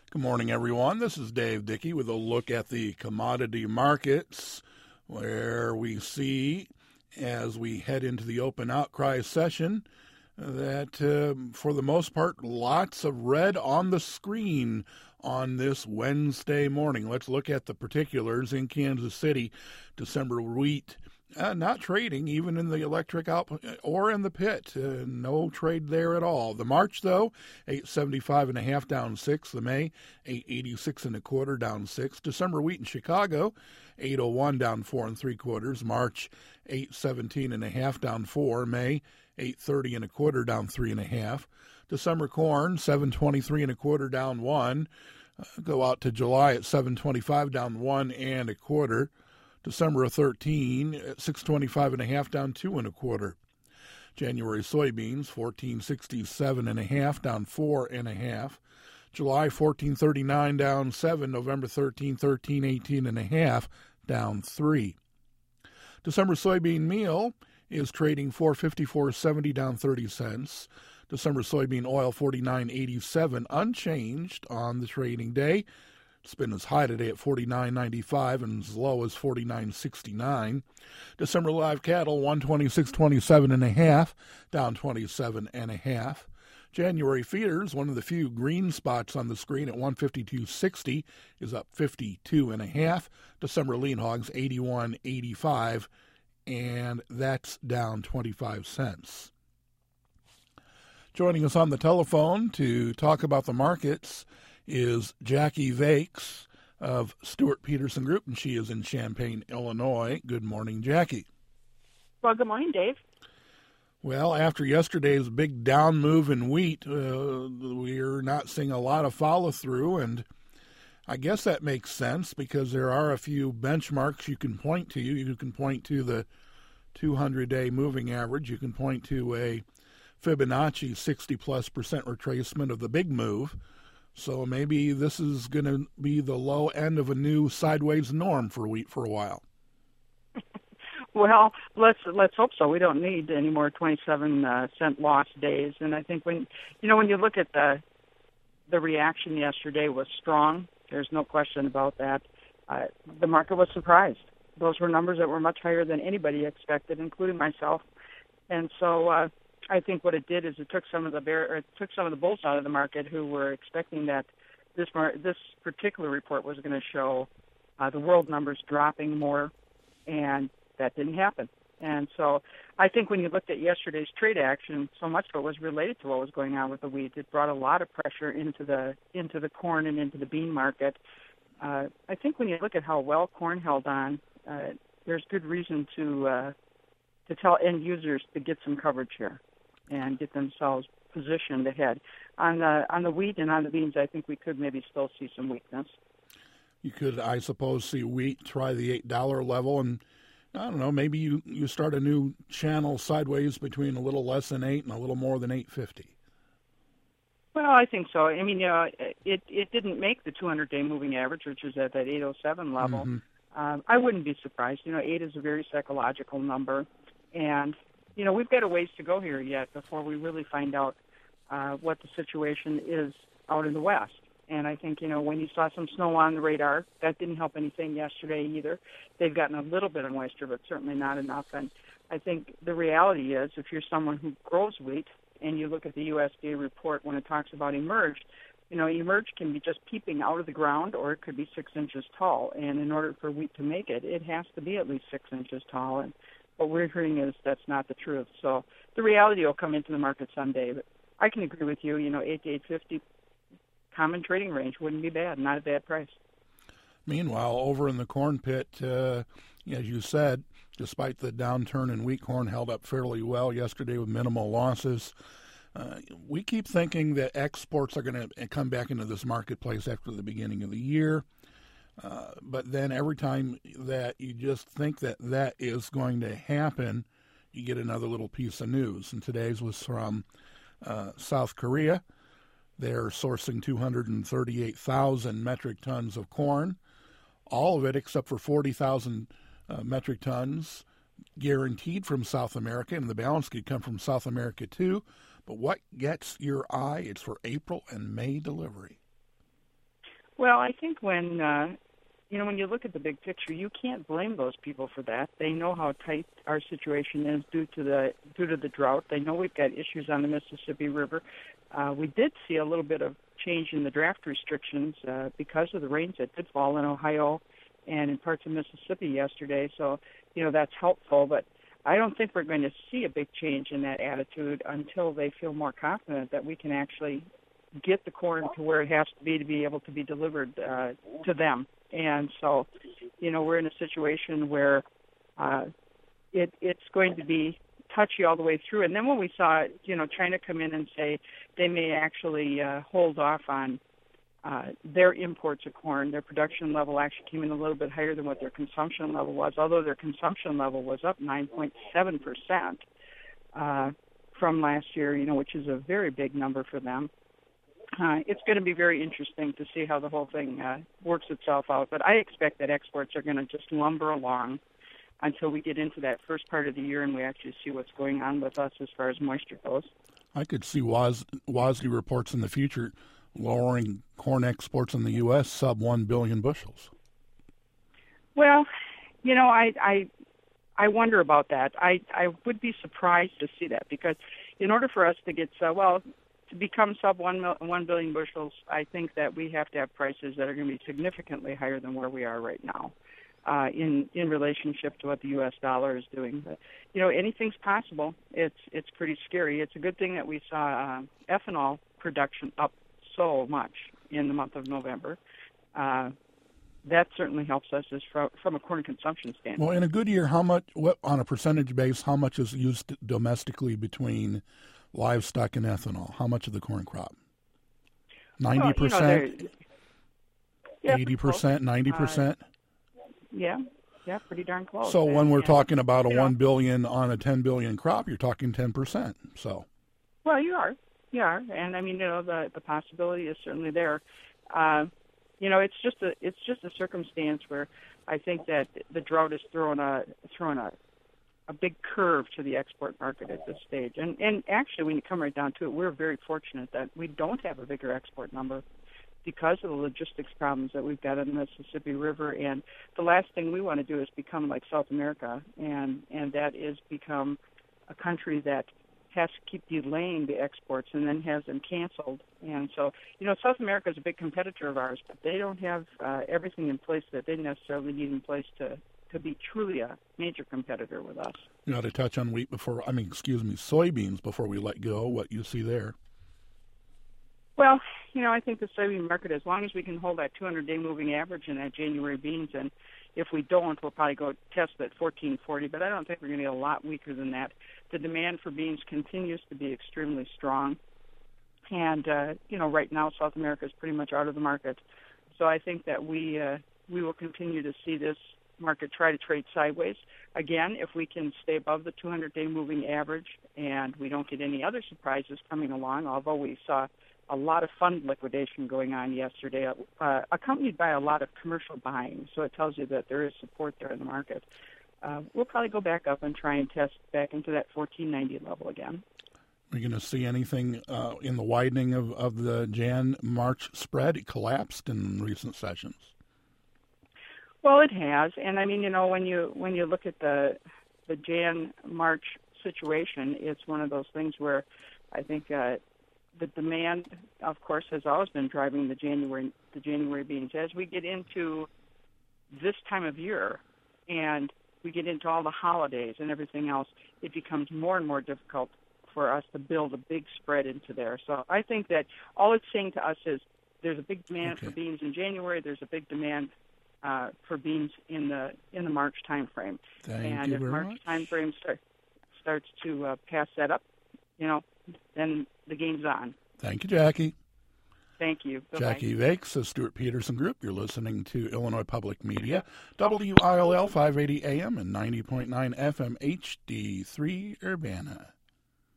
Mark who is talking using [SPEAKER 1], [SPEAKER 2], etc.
[SPEAKER 1] Good morning, everyone. This is Dave Dickey with a look at the commodity markets, where we see, as we head into the open outcry session, that for the most part, lots of red on the screen on this Wednesday morning. Let's look at the particulars in Kansas City. December wheat not trading, even in the electric output or in the pit. No trade there at all. The March, though, 875.5 down 6. The May, 886.25 down 6. December wheat in Chicago, 801 down 4 3/4. March, 817.5 down 4. May, 830.25 down 3.5. December corn, 723.25 down 1. Go out to July at 725 down 1 1/4. December of 13 at 625.5 down 2 1/4. January soybeans 1467.5 down 4 1/2. July 1439 down 7. November 1318.5 down 3. December soybean meal is trading 454.70 down 30 cents. December soybean oil 49.87 unchanged on the trading day. It's been as high today at 49.95 and as low as 49.69. December live cattle 126.27.5 down 27.5. January feeders, one of the few green spots on the screen at 152.60, is up 52.5. December lean hogs 81.85, and that's down 25 cents. Joining us on the telephone to talk about the markets is Jackie Vakes of Stewart Peterson Group, and she is in Champaign, Illinois. Good morning, Jackie.
[SPEAKER 2] Well, good morning, Dave.
[SPEAKER 1] Well, after yesterday's big down move in wheat, we're not seeing a lot of follow-through, and I guess that makes sense because there are a few benchmarks you can point to. You can point to the 200-day moving average. You can point to a Fibonacci 60+% retracement of the big move. So maybe this is going to be the low end of a new sideways norm for wheat for a while.
[SPEAKER 2] Well, let's hope so. We don't need any more 27-cent loss days. And I think when you look at the reaction yesterday was strong. There's no question about that. The market was surprised. Those were numbers that were much higher than anybody expected, including myself. And so I think what it did is it took some of the bulls out of the market who were expecting that this particular report was going to show the world numbers dropping more, and that didn't happen. And so I think when you looked at yesterday's trade action, so much of it was related to what was going on with the wheat. It brought a lot of pressure into the corn and into the bean market. I think when you look at how well corn held on, there's good reason to tell end users to get some coverage here and get themselves positioned ahead. On the wheat and on the beans, I think we could maybe still see some weakness.
[SPEAKER 1] You could, I suppose, see wheat try the $8 level, and I don't know, maybe you start a new channel sideways between a little less than 8 and a little more than 8.50.
[SPEAKER 2] Well, I think so. I mean, it didn't make the 200-day moving average, which is at that 807 level. Mm-hmm. I wouldn't be surprised. 8 is a very psychological number, and we've got a ways to go here yet before we really find out what the situation is out in the West. And I think, when you saw some snow on the radar, that didn't help anything yesterday either. They've gotten a little bit of moisture, but certainly not enough. And I think the reality is, if you're someone who grows wheat and you look at the USDA report when it talks about emerge, emerge can be just peeping out of the ground, or it could be 6 inches tall. And in order for wheat to make it, it has to be at least 6 inches tall. And what we're hearing is that's not the truth. So the reality will come into the market someday. But I can agree with you, 8 to 8.50 common trading range wouldn't be bad, not a bad price.
[SPEAKER 1] Meanwhile, over in the corn pit, as you said, despite the downturn in wheat, corn held up fairly well yesterday with minimal losses. We keep thinking that exports are going to come back into this marketplace after the beginning of the year. But then every time that you just think that is going to happen, you get another little piece of news. And today's was from South Korea. They're sourcing 238,000 metric tons of corn, all of it except for 40,000 metric tons guaranteed from South America, and the balance could come from South America too. But what gets your eye? It's for April and May delivery.
[SPEAKER 2] Well, I think when when you look at the big picture, you can't blame those people for that. They know how tight our situation is due to the drought. They know we've got issues on the Mississippi River. We did see a little bit of change in the draft restrictions because of the rains that did fall in Ohio and in parts of Mississippi yesterday. So, that's helpful. But I don't think we're going to see a big change in that attitude until they feel more confident that we can actually get the corn to where it has to be able to be delivered to them. And so, we're in a situation where it's going to be touchy all the way through. And then when we saw, China come in and say they may actually hold off on their imports of corn, their production level actually came in a little bit higher than what their consumption level was, although their consumption level was up 9.7% from last year, which is a very big number for them. It's going to be very interesting to see how the whole thing works itself out. But I expect that exports are going to just lumber along until we get into that first part of the year and we actually see what's going on with us as far as moisture goes. I
[SPEAKER 1] could see WASDE reports in the future lowering corn exports in the U.S. sub 1 billion bushels.
[SPEAKER 2] Well, I wonder about that. I would be surprised to see that because in order for us to get to become sub 1 billion bushels, I think that we have to have prices that are going to be significantly higher than where we are right now in relationship to what the U.S. dollar is doing. But, anything's possible. It's pretty scary. It's a good thing that we saw ethanol production up so much in the month of November. That certainly helps us from a corn consumption standpoint.
[SPEAKER 1] Well, in a good year, on a percentage base, how much is used domestically between livestock and ethanol? How much of the corn crop? 90%? 80%? 90%?
[SPEAKER 2] Yeah, pretty darn close.
[SPEAKER 1] So when we're talking about a 1 billion on a 10 billion crop, you're talking 10%. So.
[SPEAKER 2] Well, you are, and I mean, the possibility is certainly there. It's just a circumstance where I think that the drought is throwing a big curve to the export market at this stage. And actually, when you come right down to it, we're very fortunate that we don't have a bigger export number because of the logistics problems that we've got on the Mississippi River. And the last thing we want to do is become like South America, and that is become a country that has to keep delaying the exports and then has them canceled. And so, South America is a big competitor of ours, but they don't have everything in place that they necessarily need in place to be truly a major competitor with us.
[SPEAKER 1] You ought to touch on soybeans before we let go, what you see there.
[SPEAKER 2] Well, I think the soybean market, as long as we can hold that 200-day moving average in that January beans, and if we don't, we'll probably go test that 1440, but I don't think we're going to get a lot weaker than that. The demand for beans continues to be extremely strong, and, right now South America is pretty much out of the market. So I think that we will continue to see this market try to trade sideways. Again, if we can stay above the 200-day moving average and we don't get any other surprises coming along, although we saw a lot of fund liquidation going on yesterday, accompanied by a lot of commercial buying. So it tells you that there is support there in the market. We'll probably go back up and try and test back into that 1490 level again.
[SPEAKER 1] Are you going to see anything in the widening of the Jan-March spread? It collapsed in recent sessions.
[SPEAKER 2] Well, it has, and I mean, when you look at the Jan-March situation, it's one of those things where I think the demand, of course, has always been driving the January beans. As we get into this time of year, and we get into all the holidays and everything else, it becomes more and more difficult for us to build a big spread into there. So I think that all it's saying to us is there's a big demand for beans in January. There's a big demand for beans in the March time frame.
[SPEAKER 1] And
[SPEAKER 2] if March time frame starts to pass that up, then the game's on.
[SPEAKER 1] Thank you, Jackie.
[SPEAKER 2] Thank you. Bye-bye.
[SPEAKER 1] Jackie Vakes of Stuart Peterson Group. You're listening to Illinois Public Media, WILL 580 AM and 90.9 FM HD3 Urbana.